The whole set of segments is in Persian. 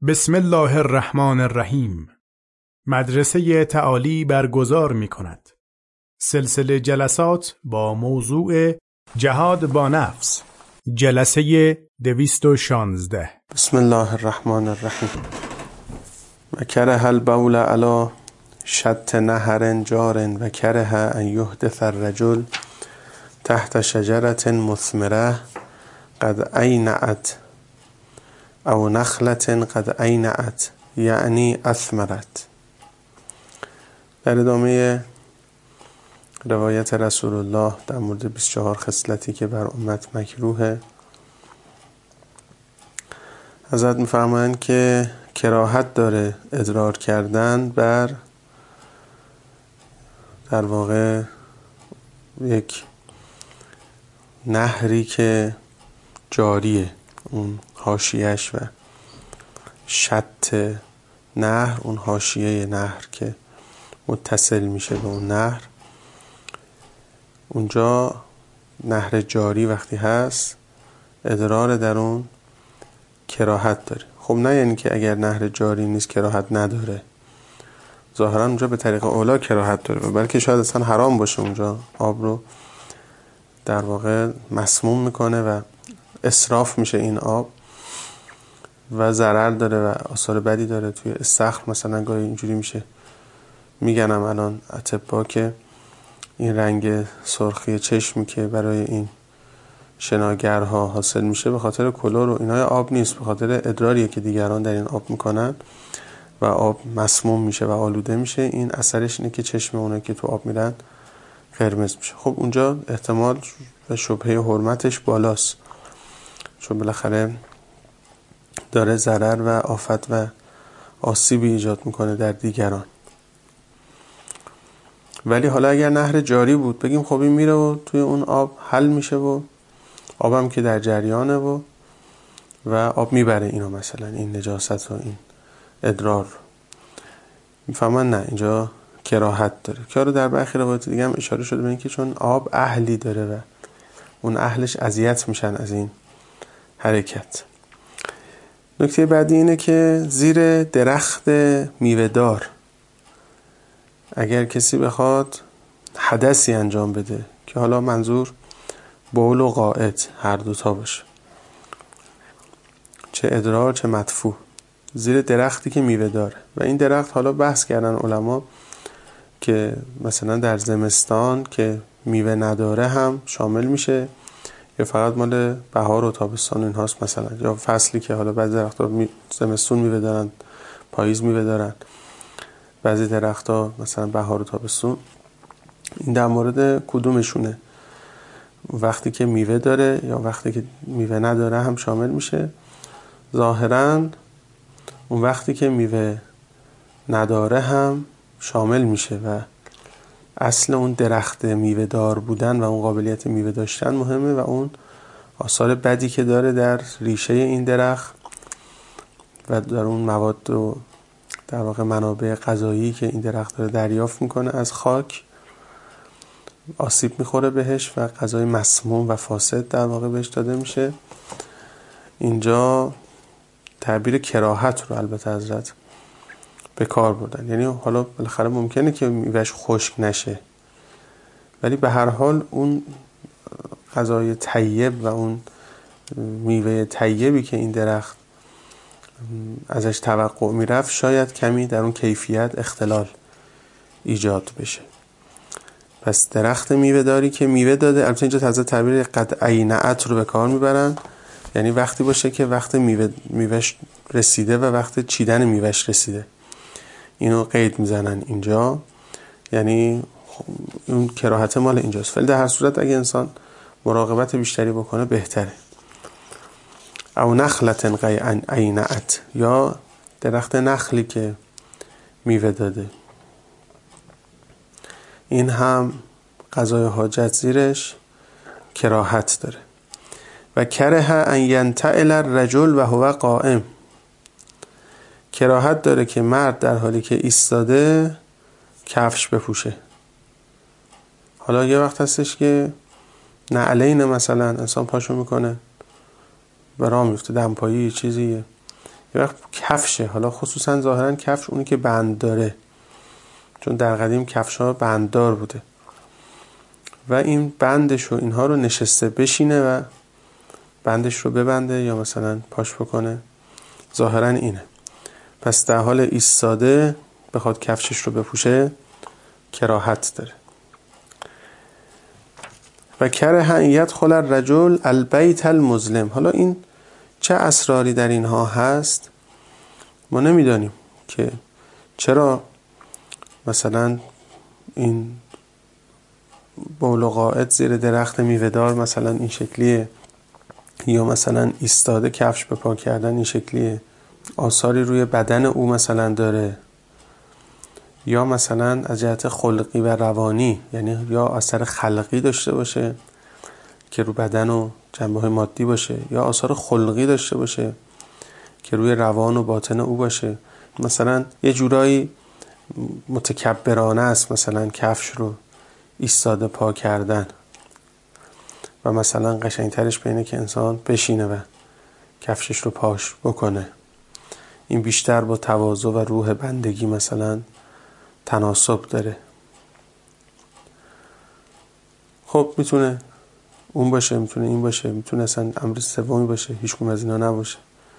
بسم الله الرحمن الرحیم. مدرسه تعالی برگزار می کند سلسله جلسات با موضوع جهاد با نفس، جلسه 216. بسم الله الرحمن الرحیم. و کره البول علی شط نهر جار و کره ان یحدث الرجل تحت شجرة مثمره قد اینعت او نخلة قد اینعت یعنی اثمرت. در ادامه روایت رسول الله در مورد 24 خصلتی که بر امت مکروهه، حضرت می‌فرمایند که کراهت داره ادرار کردن بر در واقع یک نهری که جاریه، اون حاشیه‌اش و شط نهر، اون حاشیه نهر که متصل میشه به اون نهر، اونجا نهر جاری وقتی هست ادرار در اون کراهت داره. خب نه یعنی که اگر نهر جاری نیست کراهت نداره، ظاهرا اونجا به طریق اولا کراهت داره، بلکه شاید اصلا حرام باشه، اونجا آب رو در واقع مسموم میکنه و اسراف میشه این آب و ضرر داره و آثار بدی داره. توی استخر مثلا گاهی اینجوری میشه، میگنم الان اطباء که این رنگ سرخی چشمی که برای این شناگرها حاصل میشه به خاطر کلور و اینای آب نیست، به خاطر ادراریه که دیگران در این آب میکنن و آب مسموم میشه و آلوده میشه. این اثرش اینه که چشم اونایی که تو آب میرن قرمز میشه. خب اونجا احتمال و شبهه حرمتش بالاست، چون بالاخره داره ضرر و آفت و آسیبی ایجاد میکنه در دیگران. ولی حالا اگر نهر جاری بود، بگیم خب این میره و توی اون آب حل میشه و آبم که در جریانه و آب میبره اینو، مثلا این نجاست و این ادرار، میفهمن نه اینجا کراهت داره. که رو در برخی روایت دیگه هم اشاره شده به این که چون آب اهلی داره و اون اهلش اذیت میشن از این حرکت. نکته بعدی اینه که زیر درخت میوه‌دار اگر کسی بخواد حدثی انجام بده، که حالا منظور بول و غائط هر دوتا باشه، چه ادرار چه مدفوع، زیر درختی که میوه داره. و این درخت حالا بحث کردن علما که مثلا در زمستان که میوه نداره هم شامل میشه یا فقط مال بهار و تابستان اینهاست، مثلا یا فصلی که حالا بعضی درخت‌ها زمستون میوه دارن، پاییز میوه دارن، بعضی درخت‌ها مثلا بهار و تابستون. این در مورد کدومشونه؟ وقتی که میوه داره یا وقتی که میوه نداره هم شامل میشه؟ ظاهراً اون وقتی که میوه نداره هم شامل میشه و اصل اون درخت میوه دار بودن و اون قابلیت میوه داشتن مهمه و اون آثار بدی که داره در ریشه این درخت و در اون مواد و در واقع منابع غذایی که این درخت داره دریافت میکنه از خاک، آسیب میخوره بهش و غذای مسموم و فاسد در واقع بهش داده میشه. اینجا تعبیر کراهت رو البته حضرت به کار بردن، یعنی حالا بالاخره ممکنه که میوهش خشک نشه، ولی به هر حال اون غذای طیب و اون میوه طیبی که این درخت ازش توقع میرفت شاید کمی در اون کیفیت اختلال ایجاد بشه. پس درخت میوه داری که میوه داده، البته اینجا تازه تعبیر قد اینعت رو به کار میبرن، یعنی وقتی باشه که وقت میوهش رسیده و وقت چیدن میوهش رسیده، اینو قید میزنن اینجا، یعنی اون کراهت مال اینجاست. ولی در هر صورت اگه انسان مراقبت بیشتری بکنه بهتره. او نخلة قد اینعت، یا درخت نخلی که میوه داده، این هم قضای حاجت زیرش کراهت داره. و کره ان ینتعل الرجل و هو قائم، کراهت داره که مرد در حالی که ایستاده کفش بپوشه. حالا یه وقت هستش که نعلین مثلا انسان پاشو میکنه و راه میفته، دمپایی چیزیه، یه وقت کفشه، حالا خصوصا ظاهرا کفش اونی که بند داره، چون در قدیم کفش ها بنددار بوده و این بندش و اینها رو نشسته بشینه و بندش رو ببنده یا مثلا پاش بکنه، ظاهرا اینه. پس در حال ایستاده بخواد کفشش رو بپوشه کراهت داره. و کره ان یدخل الرجل البیت المظلم. حالا این چه اسراری در اینها هست ما نمیدانیم که چرا مثلا این بول و قائد زیر درخت میوه‌دار مثلا این شکلیه، یا مثلا ایستاده کفش به پا کردن این شکلیه، آثاری روی بدن او مثلا داره، یا مثلا از جهت خلقی و روانی، یعنی یا اثر خلقی داشته باشه که رو بدن و جنبه‌های مادی باشه، یا آثار خلقی داشته باشه که روی روان و باطن او باشه. مثلا یه جورایی متکبرانه است مثلا کفش رو ایستاده پا کردن و مثلا قشنگترش بینه که انسان بشینه و کفشش رو پاش بکنه. این بیشتر با تواضع و روح بندگی مثلا تناسب داره. خب میتونه اون باشه، میتونه این باشه، میتونه اصلا امر سومی باشه، هیچ کدوم از اینا نباشه.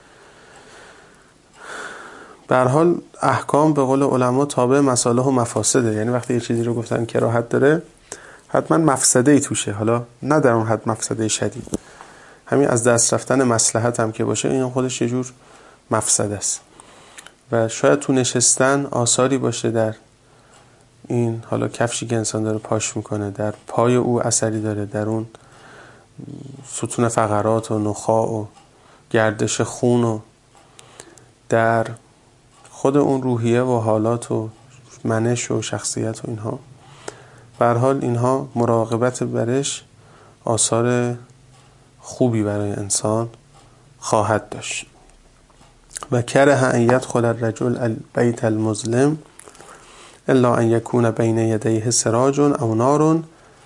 به هر حال احکام به قول علما تابع مصالح و مفاسده، یعنی وقتی یه چیزی رو گفتن کراهت داره حتما مفسده‌ای توشه، حالا نه در اون حد مفسده شدید، همین از دست رفتن مصلحت هم که باشه این خودش یه جور مفسده است. و شاید تو نشستن آثاری باشه در این، حالا کفشی که انسان داره پاش میکنه در پای او اثری داره، در اون ستون فقرات و نخاع و گردش خون و در خود اون روحیه و حالات و منش و شخصیت و اینها. به هر حال اینها مراقبت برش آثار خوبی برای انسان خواهد داشت. و کره ان یدخل الرجل البیت المظلم الا ان یکون بین یدیه سراج او نار.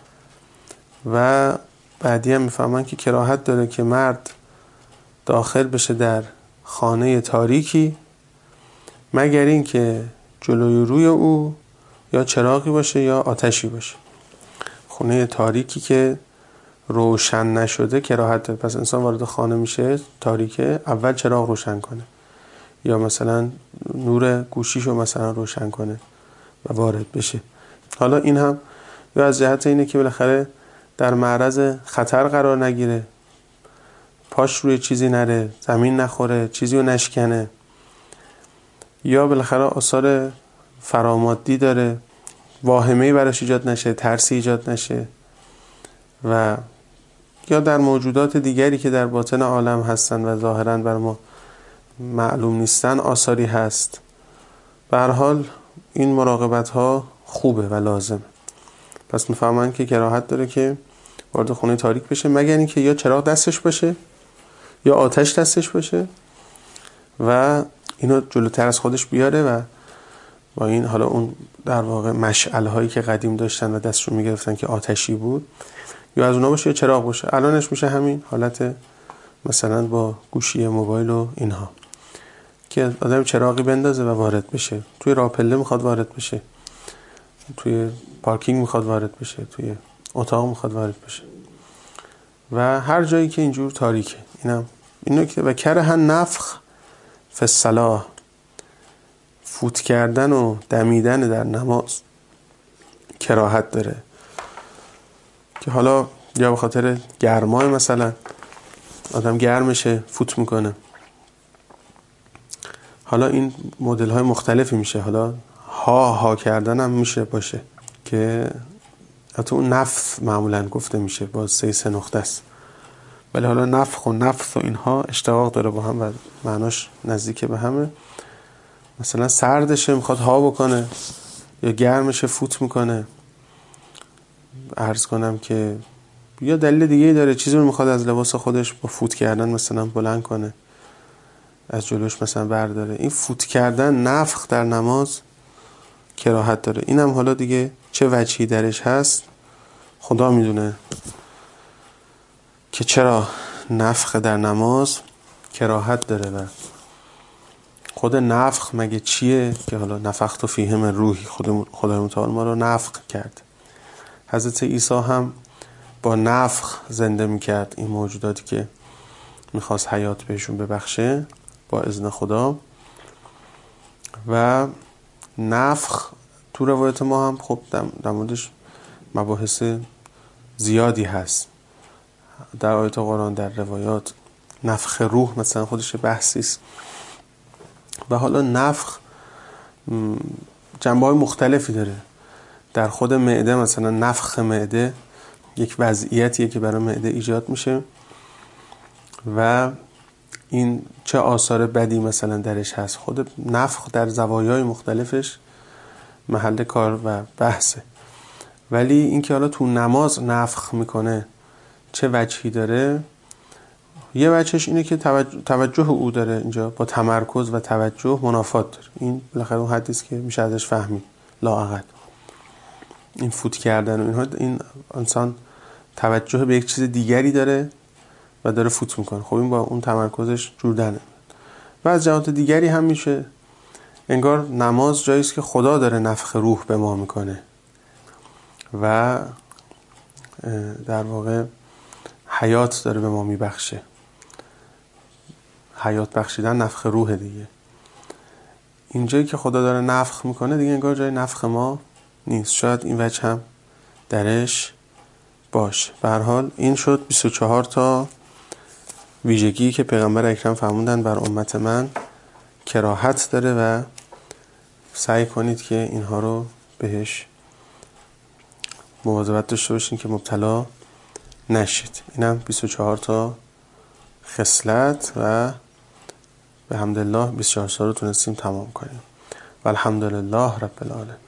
و بعدی هم میفهمن که کراهت داره که مرد داخل بشه در خانه تاریکی مگر این که جلوی روی او یا چراغی باشه یا آتشی باشه. خانه تاریکی که روشن نشده کراهت داره. پس انسان وارد خانه میشه تاریکه، اول چراغ روشن کنه یا مثلا نور گوشیشو مثلا روشن کنه و وارد بشه. حالا این هم یا از جهت اینه که بالاخره در معرض خطر قرار نگیره، پاش روی چیزی نره، زمین نخوره، چیزی رو نشکنه، یا بالاخره آثار فرامادی داره، واهمه‌ای براش ایجاد نشه، ترسی ایجاد نشه، و یا در موجودات دیگری که در باطن عالم هستن و ظاهراً بر ما معلوم نیستن آثاری هست. به هر حال این مراقبت ها خوبه و لازمه. پس میفهمن که کراهت داره که وارد خونه تاریک بشه مگر اینکه یا چراغ دستش باشه یا آتش دستش باشه و اینو جلوتر از خودش بیاره و با این حالا اون در واقع مشعل هایی که قدیم داشتن و دستشون میگرفتن که آتشی بود یا از اونا باشه یا چراغ باشه. الانش میشه همین حالت مثلا با گوشی موبایل و اینها که آدم چراغی بندازه و وارد بشه، توی راه پله میخواد وارد بشه، توی پارکینگ میخواد وارد بشه، توی اتاق میخواد وارد بشه و هر جایی که اینجور تاریکه. اینو که و کره نفخ فی الصلاة، فوت کردن و دمیدن در نماز کراهت داره که حالا یا به خاطر گرمای مثلا آدم گرمشه فوت میکنه. حالا این مدل های مختلفی میشه، حالا ها کردن هم میشه باشه که حتی اون نفث معمولا گفته میشه با 3 نقطه است، ولی حالا نفخ و نفث و اینها اشتقاق داره با هم و معناش نزدیک به همه. مثلا سردشه میخواد ها بکنه یا گرمشه فوت میکنه. عرض کنم که یا دلیل دیگه داره، چیزی رو میخواد از لباس خودش با فوت کردن مثلا بلند کنه، از جلوش مثلا برداره. این فوت کردن نفخ در نماز کراهت داره. اینم حالا دیگه چه وجهی درش هست خدا میدونه که چرا نفخ در نماز کراهت داره و خود نفخ مگه چیه که حالا نفخت فیه من روحی، خدای متعال ما رو نفخ کرد. حضرت عیسی هم با نفخ زنده میکرد این موجوداتی که میخواست حیات بهشون ببخشه با اذن خدا. و نفخ تو روایت ما هم خب در موردش مباحث زیادی هست، در آیات قرآن، در روایات. نفخ روح مثلا خودش بحثی است. و حالا نفخ جنبه‌های مختلفی داره. در خود معده مثلا نفخ معده یک وضعیتیه که برای معده ایجاد میشه و این چه آثار بدی مثلا درش هست. خود نفخ در زوایای مختلفش محل کار و بحثه. ولی اینکه حالا تو نماز نفخ میکنه چه وجهی داره؟ یه وجهش اینه که توجه او داره اینجا با تمرکز و توجه منافات داره. این بالاخره اون حدیث که میشه ازش فهمید لااقل این فوت کردن و اینها، این انسان توجه به یک چیز دیگری داره و داره فوت میکنه. خب این با اون تمرکزش جوردنه. و از جهات دیگری هم میشه انگار نماز جاییست که خدا داره نفخ روح به ما میکنه و در واقع حیات داره به ما میبخشه. حیات بخشیدن نفخ روح دیگه. اینجایی که خدا داره نفخ میکنه دیگه انگار جای نفخ ما نیست. شاید این وجه هم درش باشه. به هر حال این شد 24 تا ویژگی که پیغمبر اکرم فرمودن بر امت من کراهت داره و سعی کنید که اینها رو بهش مواظبت داشته باشین که مبتلا نشید. اینم 24 تا خصلت و به حمدالله 24 سال رو تونستیم تمام کنیم. و الحمدلله رب العالمین.